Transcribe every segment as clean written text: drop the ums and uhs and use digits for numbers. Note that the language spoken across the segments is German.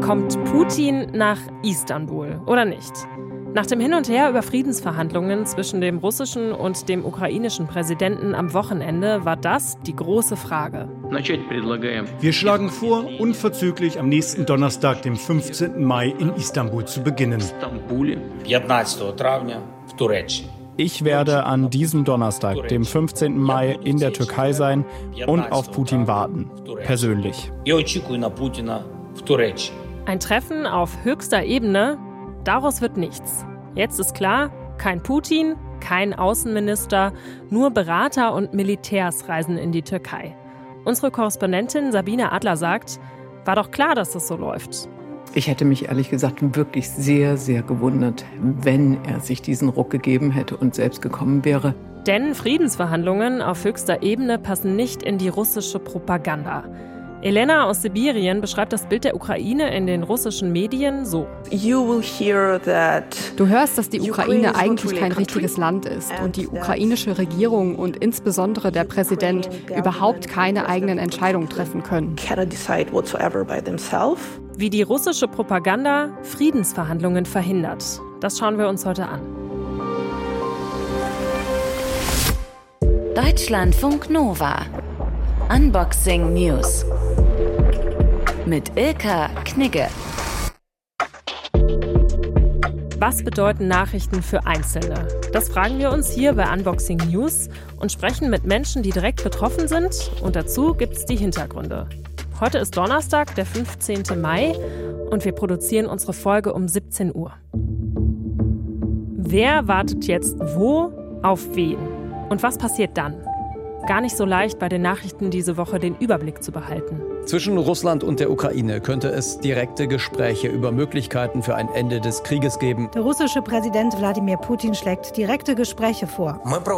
Kommt Putin nach Istanbul oder nicht? Nach dem Hin und Her über Friedensverhandlungen zwischen dem russischen und dem ukrainischen Präsidenten am Wochenende war das die große Frage. Wir schlagen vor, unverzüglich am nächsten Donnerstag, dem 15. Mai, in Istanbul zu beginnen. Ich werde an diesem Donnerstag, dem 15. Mai, in der Türkei sein und auf Putin warten. Persönlich. Ein Treffen auf höchster Ebene? Daraus wird nichts. Jetzt ist klar, kein Putin, kein Außenminister, nur Berater und Militärs reisen in die Türkei. Unsere Korrespondentin Sabine Adler sagt, war doch klar, dass das so läuft. Ich hätte mich ehrlich gesagt wirklich sehr, sehr gewundert, wenn er sich diesen Ruck gegeben hätte und selbst gekommen wäre. Denn Friedensverhandlungen auf höchster Ebene passen nicht in die russische Propaganda. Elena aus Sibirien beschreibt das Bild der Ukraine in den russischen Medien so. Du hörst, dass die Ukraine eigentlich kein richtiges Land ist und die ukrainische Regierung und insbesondere der Präsident überhaupt keine eigenen Entscheidungen treffen können. Wie die russische Propaganda Friedensverhandlungen verhindert. Das schauen wir uns heute an. Deutschlandfunk Nova. Unboxing News. Mit Ilka Knigge. Was bedeuten Nachrichten für Einzelne? Das fragen wir uns hier bei Unboxing News und sprechen mit Menschen, die direkt betroffen sind. Und dazu gibt es die Hintergründe. Heute ist Donnerstag, der 15. Mai und wir produzieren unsere Folge um 17 Uhr. Wer wartet jetzt wo auf wen? Und was passiert dann? Gar nicht so leicht, bei den Nachrichten diese Woche den Überblick zu behalten. Zwischen Russland und der Ukraine könnte es direkte Gespräche über Möglichkeiten für ein Ende des Krieges geben. Der russische Präsident Wladimir Putin schlägt direkte Gespräche vor.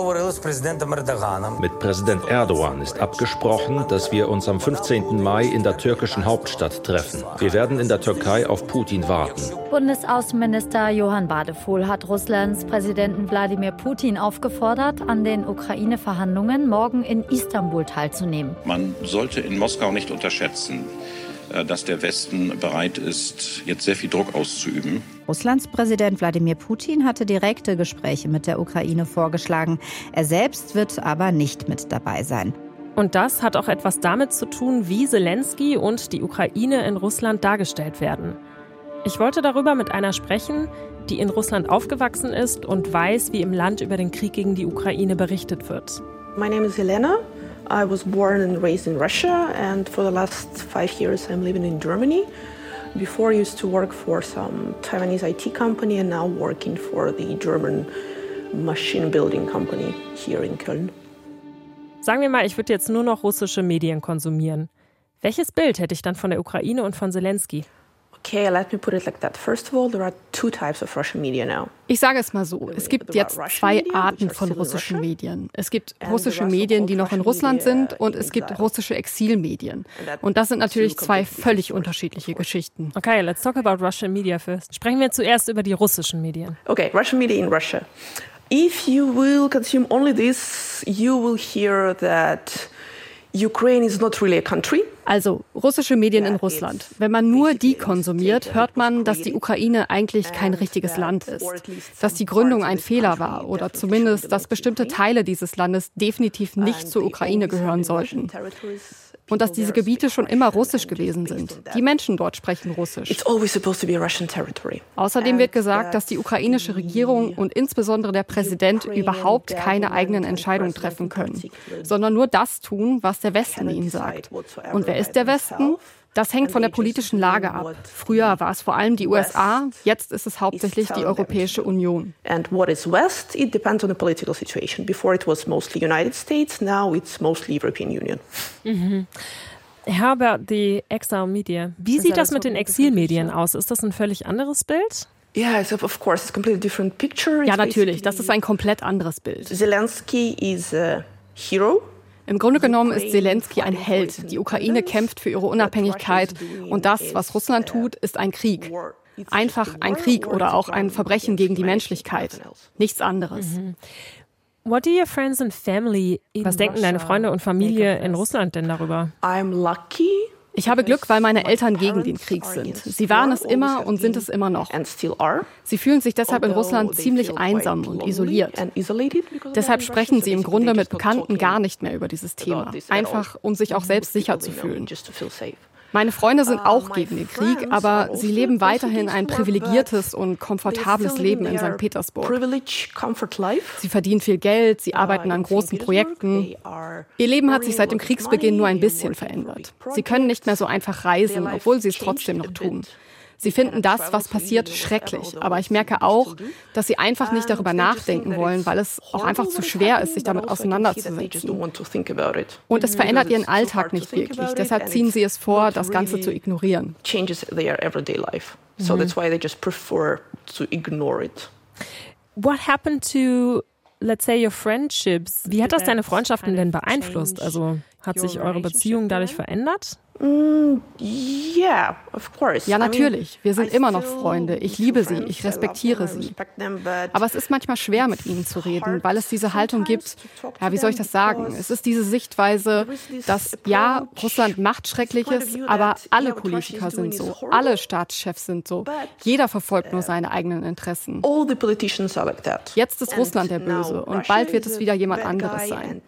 Mit Präsident Erdogan ist abgesprochen, dass wir uns am 15. Mai in der türkischen Hauptstadt treffen. Wir werden in der Türkei auf Putin warten. Bundesaußenminister Johann Wadephul hat Russlands Präsidenten Wladimir Putin aufgefordert, an den Ukraine-Verhandlungen morgen in Istanbul teilzunehmen. Man sollte in Moskau nicht unterschätzen, dass der Westen bereit ist, jetzt sehr viel Druck auszuüben. Russlands Präsident Wladimir Putin hatte direkte Gespräche mit der Ukraine vorgeschlagen. Er selbst wird aber nicht mit dabei sein. Und das hat auch etwas damit zu tun, wie Zelensky und die Ukraine in Russland dargestellt werden. Ich wollte darüber mit einer sprechen, die in Russland aufgewachsen ist und weiß, wie im Land über den Krieg gegen die Ukraine berichtet wird. My name is Elena. I was born and raised in Russia, and for the last 5 years I'm living in Germany. Before I used to work for some Taiwanese IT company and now working for the German machine building company here in Köln. Sagen wir mal, ich würde jetzt nur noch russische Medien konsumieren. Welches Bild hätte ich dann von der Ukraine und von Zelensky? Okay, let me put it like that. First of all, there are two types of Russian media now. Ich sage es mal so, es gibt jetzt zwei Arten von russischen Medien. Es gibt russische Medien, die noch in Russland sind, und es gibt russische Exilmedien. Und das sind natürlich zwei völlig unterschiedliche Geschichten. Okay, let's talk about Russian media first. Sprechen wir zuerst über die russischen Medien. Okay, Russian media in Russia. If you will consume only this, you will hear that Ukraine is not really a country. Also russische Medien in Russland. Wenn man nur die konsumiert, hört man, dass die Ukraine eigentlich kein richtiges Land ist. Dass die Gründung ein Fehler war oder zumindest, dass bestimmte Teile dieses Landes definitiv nicht zur Ukraine gehören sollten. Und dass diese Gebiete schon immer russisch gewesen sind. Die Menschen dort sprechen Russisch. Außerdem wird gesagt, dass die ukrainische Regierung und insbesondere der Präsident überhaupt keine eigenen Entscheidungen treffen können, sondern nur das tun, was der Westen ihnen sagt. Und wer ist der Westen? Das hängt von der politischen Lage ab. Früher war es vor allem die USA, jetzt ist es hauptsächlich die Europäische Union. And what is West? It depends on the political situation. Before it was mostly United States, now it's mostly European Union. How about the exile media? Wie sieht das mit den Exilmedien aus? Ist das ein völlig anderes Bild? Yeah, of course, it's a completely different picture. Ja, natürlich, das ist ein komplett anderes Bild. Zelensky is a hero. Im Grunde genommen ist Zelensky ein Held. Die Ukraine kämpft für ihre Unabhängigkeit und das, was Russland tut, ist ein Krieg. Einfach ein Krieg oder auch ein Verbrechen gegen die Menschlichkeit. Nichts anderes. What do your friends and family? Was denken deine Freunde und Familie in Russland denn darüber? I'm lucky. Ich habe Glück, weil meine Eltern gegen den Krieg sind. Sie waren es immer und sind es immer noch. Sie fühlen sich deshalb in Russland ziemlich einsam und isoliert. Deshalb sprechen sie im Grunde mit Bekannten gar nicht mehr über dieses Thema. Einfach, um sich auch selbst sicher zu fühlen. Meine Freunde sind auch gegen den Krieg, aber sie leben weiterhin ein privilegiertes und komfortables Leben in St. Petersburg. Sie verdienen viel Geld, sie arbeiten an großen Projekten. Ihr Leben hat sich seit dem Kriegsbeginn nur ein bisschen verändert. Sie können nicht mehr so einfach reisen, obwohl sie es trotzdem noch tun. Sie finden das, was passiert, schrecklich. Aber ich merke auch, dass sie einfach nicht darüber nachdenken wollen, weil es auch einfach zu schwer ist, sich damit auseinanderzusetzen. Und es verändert ihren Alltag nicht wirklich. Deshalb ziehen sie es vor, das Ganze zu ignorieren. What happened to, let's say, your friendships? Wie hat das deine Freundschaften denn beeinflusst? Also hat sich eure Beziehung dadurch verändert? Ja, natürlich. Wir sind immer noch Freunde. Ich liebe sie, ich respektiere sie. Aber es ist manchmal schwer, mit ihnen zu reden, weil es diese Haltung gibt, ja, wie soll ich das sagen? Es ist diese Sichtweise, dass, ja, Russland macht Schreckliches, aber alle Politiker sind so, alle Staatschefs sind so. Jeder verfolgt nur seine eigenen Interessen. Jetzt ist Russland der Böse und bald wird es wieder jemand anderes sein.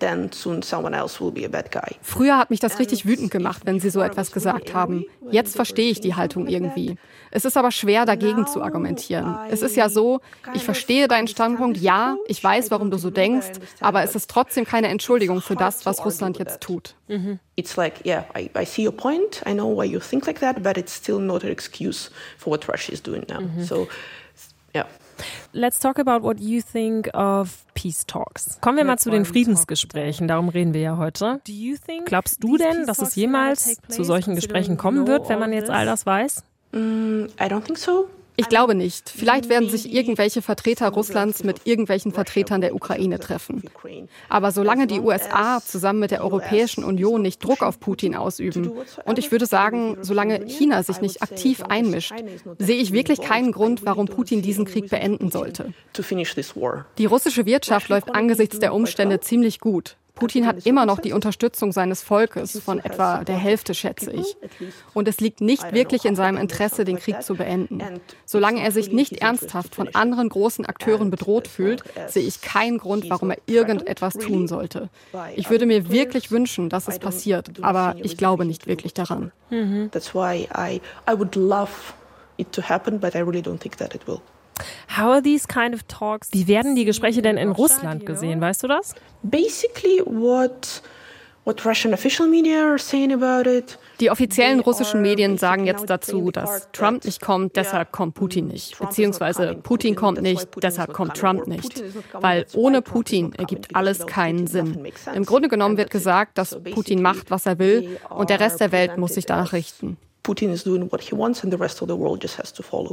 Früher hat mich das richtig wütend gemacht, wenn sie so etwas gesagt haben. Jetzt verstehe ich die Haltung irgendwie. Es ist aber schwer, dagegen zu argumentieren. Es ist ja so, ich verstehe deinen Standpunkt, ja, ich weiß, warum du so denkst, aber es ist trotzdem keine Entschuldigung für das, was Russland jetzt tut. It's like, yeah, I see your point, I know why you think like that, but it's still not an excuse for what Russia is doing now. So, yeah. Let's talk about what you think of peace talks. Kommen wir mal zu den Friedensgesprächen, darum reden wir ja heute. Glaubst du denn, dass es jemals zu solchen Gesprächen kommen wird, wenn man jetzt all das weiß? I don't think so. Ich glaube nicht. Vielleicht werden sich irgendwelche Vertreter Russlands mit irgendwelchen Vertretern der Ukraine treffen. Aber solange die USA zusammen mit der Europäischen Union nicht Druck auf Putin ausüben und ich würde sagen, solange China sich nicht aktiv einmischt, sehe ich wirklich keinen Grund, warum Putin diesen Krieg beenden sollte. Die russische Wirtschaft läuft angesichts der Umstände ziemlich gut. Putin hat immer noch die Unterstützung seines Volkes, von etwa der Hälfte, schätze ich. Und es liegt nicht wirklich in seinem Interesse, den Krieg zu beenden. Solange er sich nicht ernsthaft von anderen großen Akteuren bedroht fühlt, sehe ich keinen Grund, warum er irgendetwas tun sollte. Ich würde mir wirklich wünschen, dass es passiert, aber ich glaube nicht wirklich daran. That's why I would love it to happen, but I really don't think that it will. How are these kind of talks? Wie werden die Gespräche denn in Russland gesehen? Weißt du das? Basically what Russian official media are saying about it. Die offiziellen russischen Medien sagen jetzt dazu, dass Trump nicht kommt, deshalb kommt Putin nicht. Beziehungsweise Putin kommt nicht, deshalb kommt Trump nicht. Weil ohne Putin ergibt alles keinen Sinn. Im Grunde genommen wird gesagt, dass Putin macht, was er will und der Rest der Welt muss sich danach richten. Putin is doing what he wants and the rest of the world just has to follow.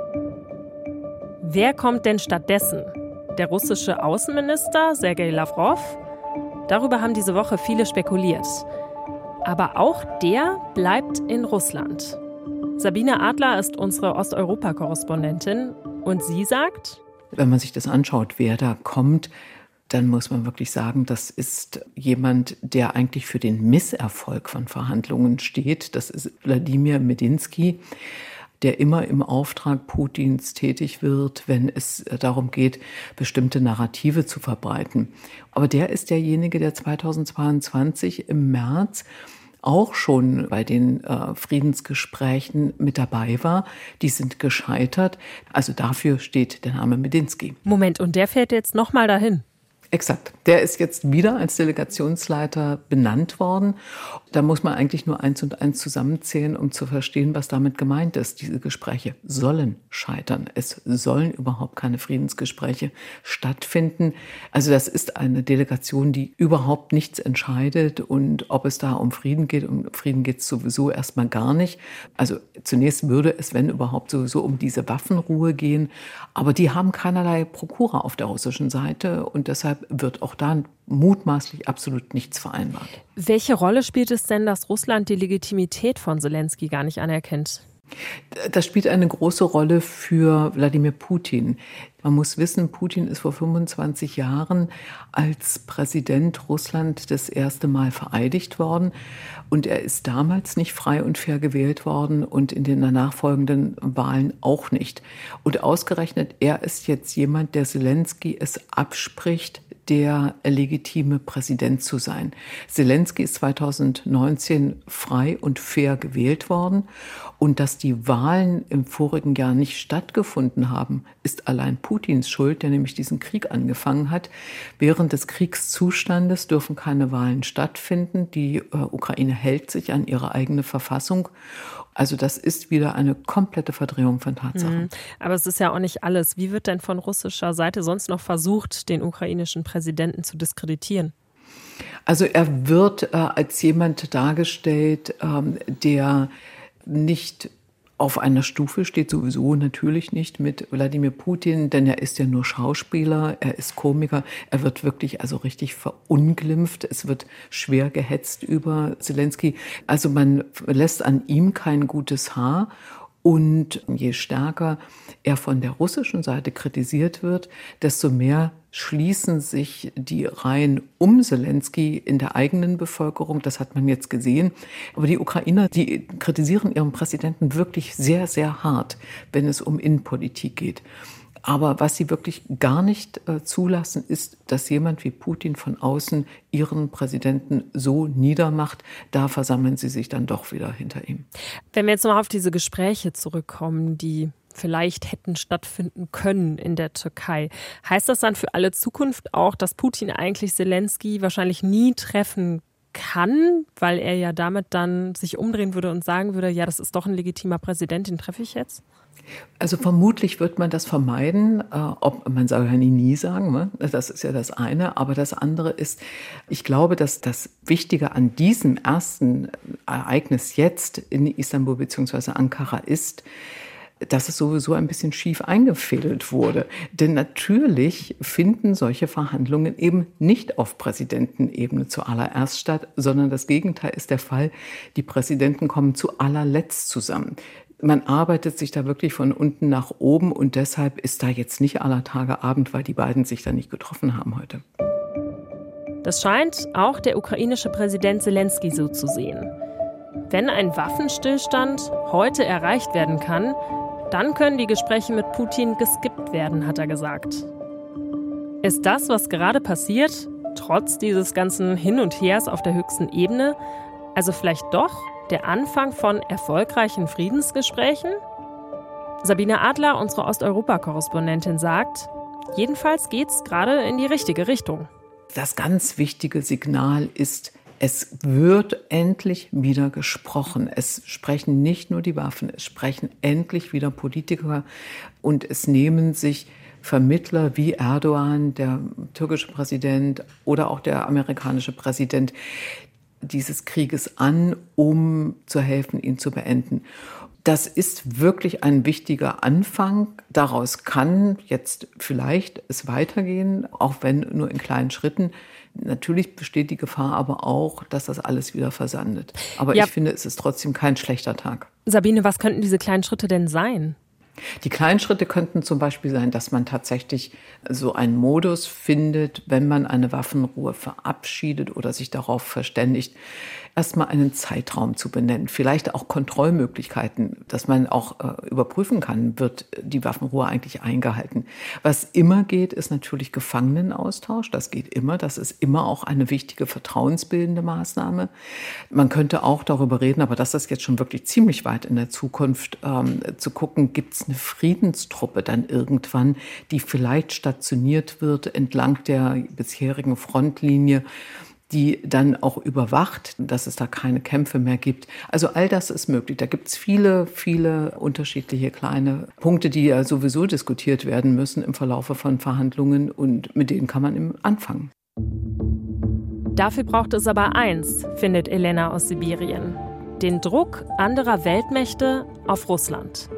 Wer kommt denn stattdessen? Der russische Außenminister Sergei Lavrov? Darüber haben diese Woche viele spekuliert. Aber auch der bleibt in Russland. Sabine Adler ist unsere Osteuropa-Korrespondentin und sie sagt: Wenn man sich das anschaut, wer da kommt, dann muss man wirklich sagen, das ist jemand, der eigentlich für den Misserfolg von Verhandlungen steht. Das ist Wladimir Medinsky, der immer im Auftrag Putins tätig wird, wenn es darum geht, bestimmte Narrative zu verbreiten. Aber der ist derjenige, der 2022 im März auch schon bei den Friedensgesprächen mit dabei war. Die sind gescheitert. Also dafür steht der Name Medinsky. Moment, und der fährt jetzt nochmal dahin? Exakt. Der ist jetzt wieder als Delegationsleiter benannt worden. Da muss man eigentlich nur 1 und 1 zusammenzählen, um zu verstehen, was damit gemeint ist. Diese Gespräche sollen scheitern. Es sollen überhaupt keine Friedensgespräche stattfinden. Also das ist eine Delegation, die überhaupt nichts entscheidet. Und ob es da um Frieden geht es sowieso erstmal gar nicht. Also zunächst würde es, wenn überhaupt, sowieso um diese Waffenruhe gehen. Aber die haben keinerlei Prokura auf der russischen Seite und deshalb wird auch da mutmaßlich absolut nichts vereinbart. Welche Rolle spielt es denn, dass Russland die Legitimität von Selenskyj gar nicht anerkennt? Das spielt eine große Rolle für Wladimir Putin. Man muss wissen, Putin ist vor 25 Jahren als Präsident Russland das erste Mal vereidigt worden. Und er ist damals nicht frei und fair gewählt worden und in den nachfolgenden Wahlen auch nicht. Und ausgerechnet, er ist jetzt jemand, der Selenskyj es abspricht, der legitime Präsident zu sein. Selenskyj ist 2019 frei und fair gewählt worden. Und dass die Wahlen im vorigen Jahr nicht stattgefunden haben, ist allein Putins Schuld, der nämlich diesen Krieg angefangen hat. Während des Kriegszustandes dürfen keine Wahlen stattfinden. Die Ukraine hält sich an ihre eigene Verfassung. Also das ist wieder eine komplette Verdrehung von Tatsachen. Aber es ist ja auch nicht alles. Wie wird denn von russischer Seite sonst noch versucht, den ukrainischen Präsidenten zu diskreditieren? Also er wird als jemand dargestellt, der nicht auf einer Stufe steht, sowieso natürlich nicht mit Wladimir Putin, denn er ist ja nur Schauspieler, er ist Komiker, er wird wirklich also richtig verunglimpft, es wird schwer gehetzt über Selenskyj. Also man lässt an ihm kein gutes Haar. Und je stärker er von der russischen Seite kritisiert wird, desto mehr schließen sich die Reihen um Selenskyj in der eigenen Bevölkerung. Das hat man jetzt gesehen. Aber die Ukrainer, die kritisieren ihren Präsidenten wirklich sehr, sehr hart, wenn es um Innenpolitik geht. Aber was sie wirklich gar nicht zulassen, ist, dass jemand wie Putin von außen ihren Präsidenten so niedermacht. Da versammeln sie sich dann doch wieder hinter ihm. Wenn wir jetzt noch auf diese Gespräche zurückkommen, die vielleicht hätten stattfinden können in der Türkei, heißt das dann für alle Zukunft auch, dass Putin eigentlich Selenskyj wahrscheinlich nie treffen kann, weil er ja damit dann sich umdrehen würde und sagen würde, ja, das ist doch ein legitimer Präsident, den treffe ich jetzt? Also vermutlich wird man das vermeiden, man soll ja nie sagen, ne? Das ist ja das eine, aber das andere ist, ich glaube, dass das Wichtige an diesem ersten Ereignis jetzt in Istanbul bzw. Ankara ist, dass es sowieso ein bisschen schief eingefädelt wurde. Denn natürlich finden solche Verhandlungen eben nicht auf Präsidentenebene zuallererst statt, sondern das Gegenteil ist der Fall. Die Präsidenten kommen zu allerletzt zusammen. Man arbeitet sich da wirklich von unten nach oben und deshalb ist da jetzt nicht aller Tage Abend, weil die beiden sich da nicht getroffen haben heute. Das scheint auch der ukrainische Präsident Selenskyj so zu sehen. Wenn ein Waffenstillstand heute erreicht werden kann, dann können die Gespräche mit Putin geskippt werden, hat er gesagt. Ist das, was gerade passiert, trotz dieses ganzen Hin und Hers auf der höchsten Ebene, also vielleicht doch der Anfang von erfolgreichen Friedensgesprächen? Sabine Adler, unsere Osteuropa-Korrespondentin, sagt, jedenfalls geht's gerade in die richtige Richtung. Das ganz wichtige Signal ist, es wird endlich wieder gesprochen. Es sprechen nicht nur die Waffen, es sprechen endlich wieder Politiker und es nehmen sich Vermittler wie Erdogan, der türkische Präsident oder auch der amerikanische Präsident dieses Krieges an, um zu helfen, ihn zu beenden. Das ist wirklich ein wichtiger Anfang. Daraus kann jetzt vielleicht es weitergehen, auch wenn nur in kleinen Schritten. Natürlich besteht die Gefahr aber auch, dass das alles wieder versandet. Aber ja, ich finde, es ist trotzdem kein schlechter Tag. Sabine, was könnten diese kleinen Schritte denn sein? Die kleinen Schritte könnten zum Beispiel sein, dass man tatsächlich so einen Modus findet, wenn man eine Waffenruhe verabschiedet oder sich darauf verständigt, erstmal einen Zeitraum zu benennen. Vielleicht auch Kontrollmöglichkeiten, dass man auch überprüfen kann, wird die Waffenruhe eigentlich eingehalten. Was immer geht, ist natürlich Gefangenenaustausch. Das geht immer. Das ist immer auch eine wichtige vertrauensbildende Maßnahme. Man könnte auch darüber reden, aber das ist jetzt schon wirklich ziemlich weit in der Zukunft, zu gucken, gibt es eine Friedenstruppe dann irgendwann, die vielleicht stationiert wird entlang der bisherigen Frontlinie, die dann auch überwacht, dass es da keine Kämpfe mehr gibt. Also all das ist möglich. Da gibt es viele, viele unterschiedliche kleine Punkte, die ja sowieso diskutiert werden müssen im Verlaufe von Verhandlungen und mit denen kann man eben anfangen. Dafür braucht es aber eins, findet Elena aus Sibirien: den Druck anderer Weltmächte auf Russland.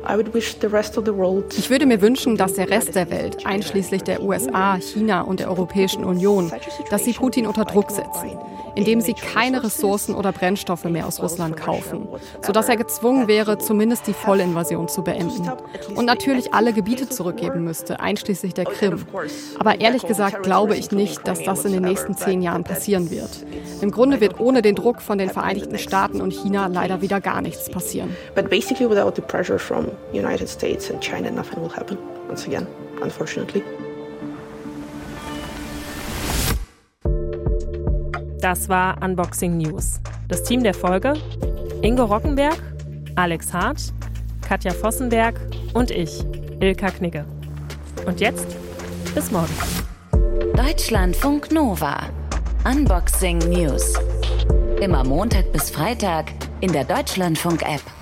Ich würde mir wünschen, dass der Rest der Welt, einschließlich der USA, China und der Europäischen Union, dass sie Putin unter Druck setzen. indem sie keine Ressourcen oder Brennstoffe mehr aus Russland kaufen, sodass er gezwungen wäre, zumindest die Vollinvasion zu beenden. Und natürlich alle Gebiete zurückgeben müsste, einschließlich der Krim. Aber ehrlich gesagt glaube ich nicht, dass das in den nächsten 10 Jahren passieren wird. Im Grunde wird ohne den Druck von den Vereinigten Staaten und China leider wieder gar nichts passieren. But basically without the pressure from United States and China, nothing will happen once again, unfortunately. Das war Unboxing News. Das Team der Folge: Ingo Rockenberg, Alex Hart, Katja Vossenberg und ich, Ilka Knigge. Und jetzt bis morgen. Deutschlandfunk Nova. Unboxing News. Immer Montag bis Freitag in der Deutschlandfunk-App.